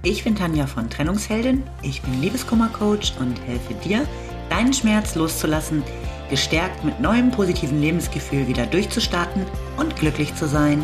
Ich bin Tanja von Trennungsheldin, ich bin Liebeskummer-Coach und helfe dir, deinen Schmerz loszulassen, gestärkt mit neuem positiven Lebensgefühl wieder durchzustarten und glücklich zu sein.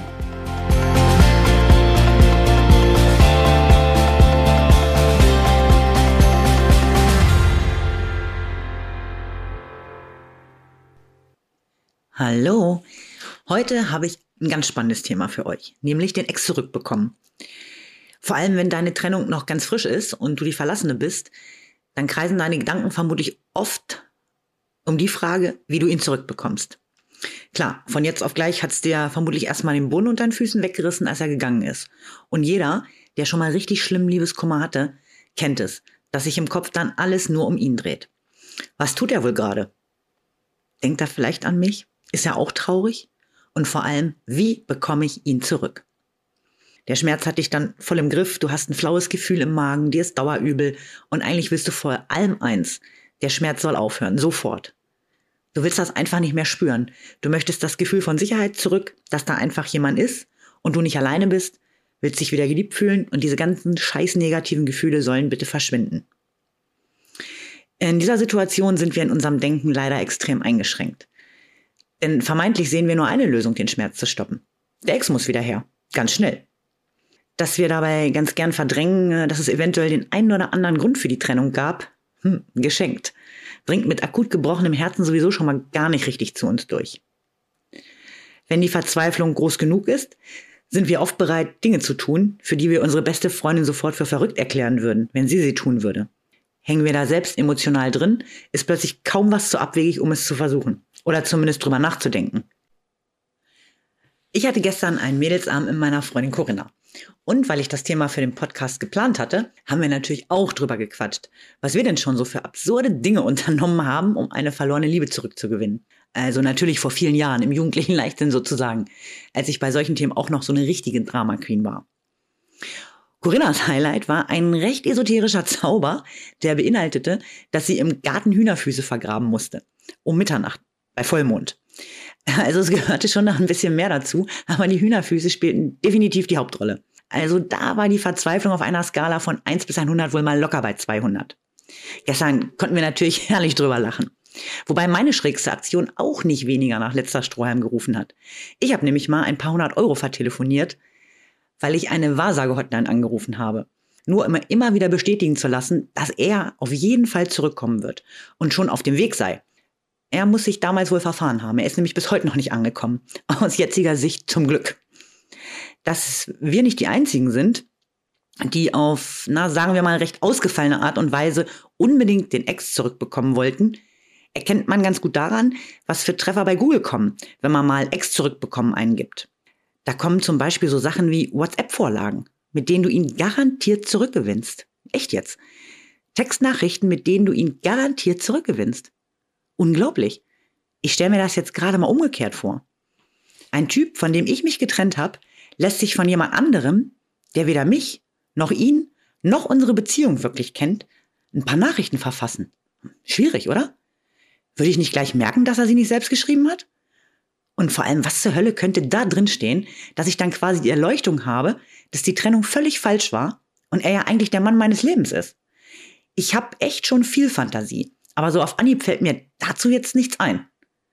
Hallo, heute habe ich ein ganz spannendes Thema für euch, nämlich den Ex zurückbekommen. Vor allem, wenn deine Trennung noch ganz frisch ist und du die Verlassene bist, dann kreisen deine Gedanken vermutlich oft um die Frage, wie du ihn zurückbekommst. Klar, von jetzt auf gleich hat es dir vermutlich erstmal den Boden unter den Füßen weggerissen, als er gegangen ist. Und jeder, der schon mal richtig schlimmen Liebeskummer hatte, kennt es, dass sich im Kopf dann alles nur um ihn dreht. Was tut er wohl gerade? Denkt er vielleicht an mich? Ist er auch traurig? Und vor allem, wie bekomme ich ihn zurück? Der Schmerz hat dich dann voll im Griff, du hast ein flaues Gefühl im Magen, dir ist dauerübel und eigentlich willst du vor allem eins: der Schmerz soll aufhören, sofort. Du willst das einfach nicht mehr spüren. Du möchtest das Gefühl von Sicherheit zurück, dass da einfach jemand ist und du nicht alleine bist, willst dich wieder geliebt fühlen und diese ganzen scheiß negativen Gefühle sollen bitte verschwinden. In dieser Situation sind wir in unserem Denken leider extrem eingeschränkt. Denn vermeintlich sehen wir nur eine Lösung, den Schmerz zu stoppen. Der Ex muss wieder her, ganz schnell. Dass wir dabei ganz gern verdrängen, dass es eventuell den einen oder anderen Grund für die Trennung gab, geschenkt. Dringt mit akut gebrochenem Herzen sowieso schon mal gar nicht richtig zu uns durch. Wenn die Verzweiflung groß genug ist, sind wir oft bereit, Dinge zu tun, für die wir unsere beste Freundin sofort für verrückt erklären würden, wenn sie tun würde. Hängen wir da selbst emotional drin, ist plötzlich kaum was zu abwegig, um es zu versuchen. Oder zumindest drüber nachzudenken. Ich hatte gestern einen Mädelsabend mit meiner Freundin Corinna. Und weil ich das Thema für den Podcast geplant hatte, haben wir natürlich auch drüber gequatscht, was wir denn schon so für absurde Dinge unternommen haben, um eine verlorene Liebe zurückzugewinnen. Also natürlich vor vielen Jahren, im jugendlichen Leichtsinn sozusagen, als ich bei solchen Themen auch noch so eine richtige Drama-Queen war. Corinnas Highlight war ein recht esoterischer Zauber, der beinhaltete, dass sie im Garten Hühnerfüße vergraben musste. Um Mitternacht, bei Vollmond. Also es gehörte schon noch ein bisschen mehr dazu, aber die Hühnerfüße spielten definitiv die Hauptrolle. Also da war die Verzweiflung auf einer Skala von 1 bis 100 wohl mal locker bei 200. Gestern konnten wir natürlich herrlich drüber lachen. Wobei meine schrägste Aktion auch nicht weniger nach letzter Strohhalm gerufen hat. Ich habe nämlich mal ein paar 100 Euro vertelefoniert, weil ich eine Wahrsage-Hotline angerufen habe. Nur immer wieder bestätigen zu lassen, dass er auf jeden Fall zurückkommen wird und schon auf dem Weg sei. Er muss sich damals wohl verfahren haben. Er ist nämlich bis heute noch nicht angekommen. Aus jetziger Sicht zum Glück. Dass wir nicht die Einzigen sind, die auf, sagen wir mal, recht ausgefallene Art und Weise unbedingt den Ex zurückbekommen wollten, erkennt man ganz gut daran, was für Treffer bei Google kommen, wenn man mal Ex zurückbekommen eingibt. Da kommen zum Beispiel so Sachen wie WhatsApp-Vorlagen, mit denen du ihn garantiert zurückgewinnst. Echt jetzt. Textnachrichten, mit denen du ihn garantiert zurückgewinnst. Unglaublich. Ich stelle mir das jetzt gerade mal umgekehrt vor. Ein Typ, von dem ich mich getrennt habe, lässt sich von jemand anderem, der weder mich, noch ihn, noch unsere Beziehung wirklich kennt, ein paar Nachrichten verfassen. Schwierig, oder? Würde ich nicht gleich merken, dass er sie nicht selbst geschrieben hat? Und vor allem, was zur Hölle könnte da drin stehen, dass ich dann quasi die Erleuchtung habe, dass die Trennung völlig falsch war und er ja eigentlich der Mann meines Lebens ist? Ich habe echt schon viel Fantasie. Aber so auf Anhieb fällt mir dazu jetzt nichts ein.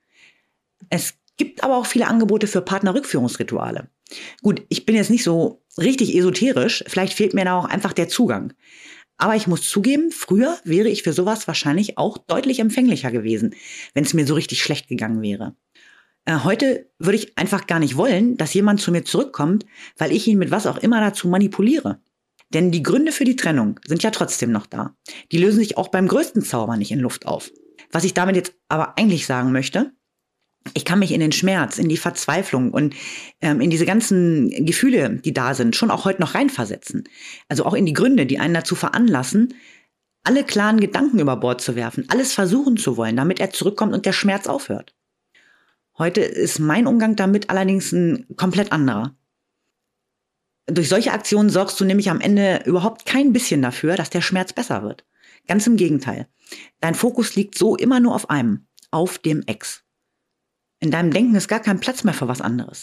Es gibt aber auch viele Angebote für Partnerrückführungsrituale. Gut, ich bin jetzt nicht so richtig esoterisch, vielleicht fehlt mir da auch einfach der Zugang. Aber ich muss zugeben, früher wäre ich für sowas wahrscheinlich auch deutlich empfänglicher gewesen, wenn es mir so richtig schlecht gegangen wäre. Heute würde ich einfach gar nicht wollen, dass jemand zu mir zurückkommt, weil ich ihn mit was auch immer dazu manipuliere. Denn die Gründe für die Trennung sind ja trotzdem noch da. Die lösen sich auch beim größten Zauber nicht in Luft auf. Was ich damit jetzt aber eigentlich sagen möchte: Ich kann mich in den Schmerz, in die Verzweiflung und in diese ganzen Gefühle, die da sind, schon auch heute noch reinversetzen. Also auch in die Gründe, die einen dazu veranlassen, alle klaren Gedanken über Bord zu werfen, alles versuchen zu wollen, damit er zurückkommt und der Schmerz aufhört. Heute ist mein Umgang damit allerdings ein komplett anderer. Durch solche Aktionen sorgst du nämlich am Ende überhaupt kein bisschen dafür, dass der Schmerz besser wird. Ganz im Gegenteil. Dein Fokus liegt so immer nur auf einem, auf dem Ex. In deinem Denken ist gar kein Platz mehr für was anderes.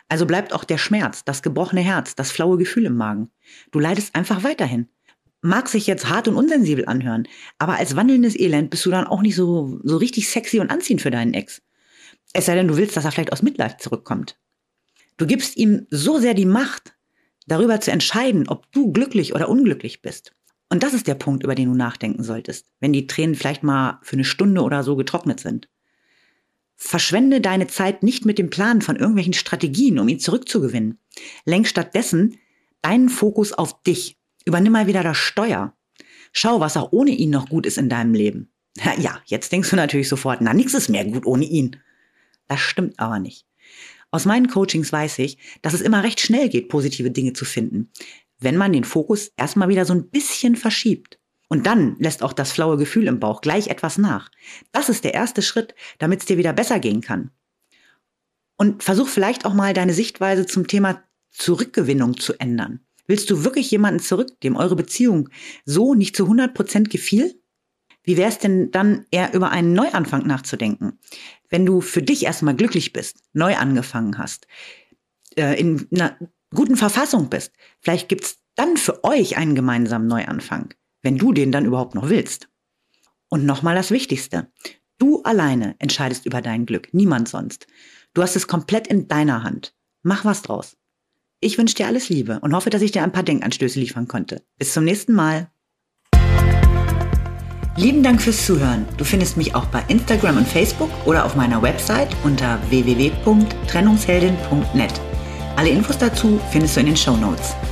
Also bleibt auch der Schmerz, das gebrochene Herz, das flaue Gefühl im Magen. Du leidest einfach weiterhin. Mag sich jetzt hart und unsensibel anhören, aber als wandelndes Elend bist du dann auch nicht so richtig sexy und anziehend für deinen Ex. Es sei denn, du willst, dass er vielleicht aus Mitleid zurückkommt. Du gibst ihm so sehr die Macht, darüber zu entscheiden, ob du glücklich oder unglücklich bist. Und das ist der Punkt, über den du nachdenken solltest, wenn die Tränen vielleicht mal für eine Stunde oder so getrocknet sind. Verschwende deine Zeit nicht mit dem Plan von irgendwelchen Strategien, um ihn zurückzugewinnen. Lenk stattdessen deinen Fokus auf dich. Übernimm mal wieder das Steuer. Schau, was auch ohne ihn noch gut ist in deinem Leben. Ja, jetzt denkst du natürlich sofort, nichts ist mehr gut ohne ihn. Das stimmt aber nicht. Aus meinen Coachings weiß ich, dass es immer recht schnell geht, positive Dinge zu finden, wenn man den Fokus erstmal wieder so ein bisschen verschiebt. Und dann lässt auch das flaue Gefühl im Bauch gleich etwas nach. Das ist der erste Schritt, damit es dir wieder besser gehen kann. Und versuch vielleicht auch mal deine Sichtweise zum Thema Zurückgewinnung zu ändern. Willst du wirklich jemanden zurück, dem eure Beziehung so nicht zu 100% gefiel? Wie wäre es denn dann eher über einen Neuanfang nachzudenken? Wenn du für dich erstmal glücklich bist, neu angefangen hast, in einer guten Verfassung bist, vielleicht gibt's dann für euch einen gemeinsamen Neuanfang, wenn du den dann überhaupt noch willst. Und nochmal das Wichtigste. Du alleine entscheidest über dein Glück, niemand sonst. Du hast es komplett in deiner Hand. Mach was draus. Ich wünsche dir alles Liebe und hoffe, dass ich dir ein paar Denkanstöße liefern konnte. Bis zum nächsten Mal. Lieben Dank fürs Zuhören. Du findest mich auch bei Instagram und Facebook oder auf meiner Website unter www.trennungsheldin.net. Alle Infos dazu findest du in den Shownotes.